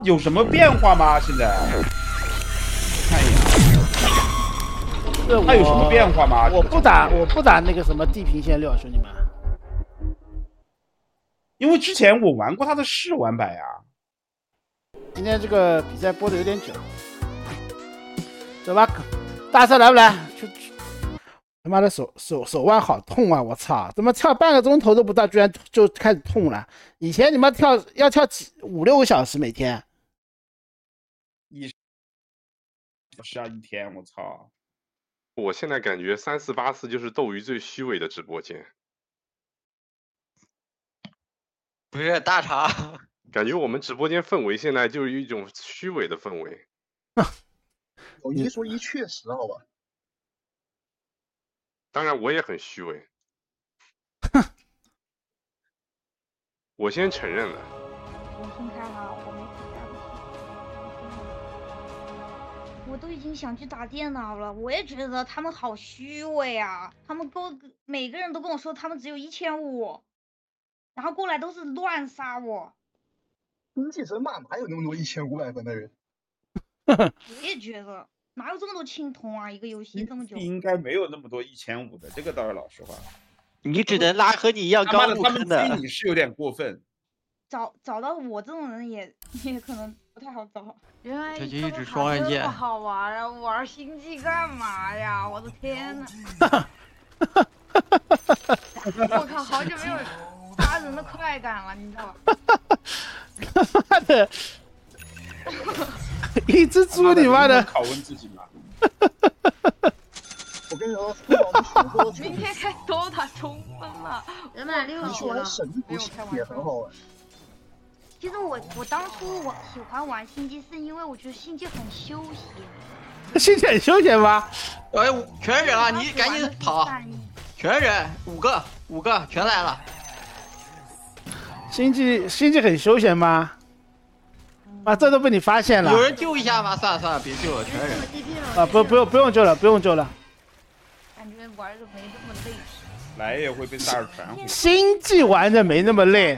有什么变化吗？现在看一眼，它有什么变化吗？ 我不打那个什么地平线6，兄弟们。 因为之前我玩过它的试玩版呀。 今天这个比赛播的有点久，走吧，大赛来不来？去！他妈的手腕好痛啊！我操，怎么跳半个钟头都不到，居然就开始痛了？以前你妈要跳5-6个小时每天。 是啊，一天，我操！ 我现在感觉3484就是斗鱼最虚伪的直播间。 不是大茶， 感觉我们直播间氛围现在就是一种虚伪的氛围。 有一说一，确实，好吧。 当然，我也很虚伪。我先承认了。 我先开哈，我没开。我都已经想去打电脑了，我也觉得他们好虚伪啊！他们每个人都跟我说他们只有1500，然后过来都是乱杀我。 经济神马哪有那么多1500分的人？ 我也觉得。哪有这么多青铜啊？一个游戏这么久， 应该没有那么多1500的，这个倒是老实话。 你只能拉和你一样高入坑的。 他们追你是有点过分。 找到我这种人也可能不太好找。原来这就一直双刃剑。 这么好玩啊！玩星际干嘛呀？我的天呐！我靠，好久没有杀人的快感了，你知道吗？ 他妈的！一只猪，你妈的！ 拷问自己嘛。 我跟你说， 明天开 DOTA 冲锋了， 人满60了。 神不是也很好玩。 其实我当初喜欢玩星际，是因为我觉得星际很休闲。 星际很休闲吗？ 哎，全忍了，你赶紧跑！全忍，5个全来了。 星际很休闲吗？啊，这都被你发现了！ 有人救一下吗？算了，别救了，全忍。 啊，不用救了，不用救了。 感觉玩的没那么累。 来也会被萨尔传回。 星际玩的没那么累。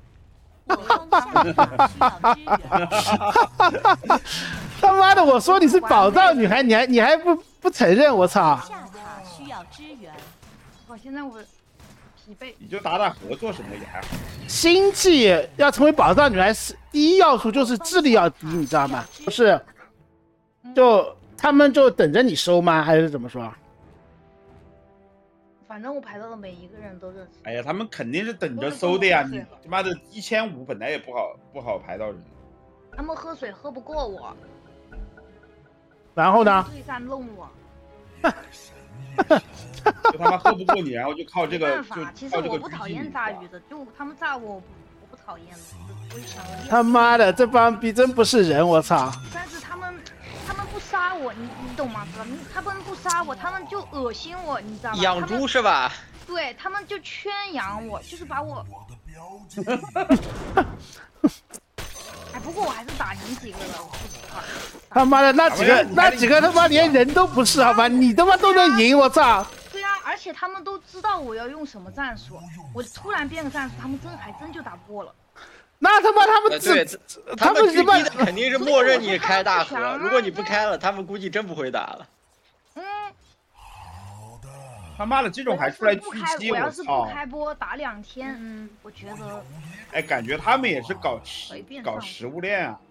他妈的，我说你是宝藏女孩，你还不承认，我操！ 下塔需要支援。 我现在我疲惫。 你就打合作什么的也还好。 星际要成为宝藏女孩，第一要素就是智力要低，你知道吗？不是，就他们就等着你收吗？还是怎么说？ 反正我排到的每一个人都认识。 哎呀，他们肯定是等着搜的呀！你他妈的1500本来也不好排到人。 他们喝水喝不过我。 然后呢？ 对战弄我。 就他妈喝不过你，然后就靠这个。 其实我不讨厌炸鱼的，就他们炸我不讨厌的。 他妈的，这帮逼真不是人，我操！ 但是他们不杀我，你懂吗？他们不杀我，他们就恶心我，你知道吗？ 养猪是吧？ 对，他们就圈养我，就是把我。哎，不过我还是打赢几个的，说实话。 他妈的，那几个他妈连人都不是，好吧？你他妈都能赢，我操！ 对啊，而且他们都知道我要用什么战术，我突然变个战术，他们还真就打不过了。 那他们对，他们狙击的肯定是默认你开大河，如果你不开了，他们估计真不会打了。 他妈的，这种还出来狙击， 我要是不开播打2天，我觉得。 哎，感觉他们也是搞食物链啊。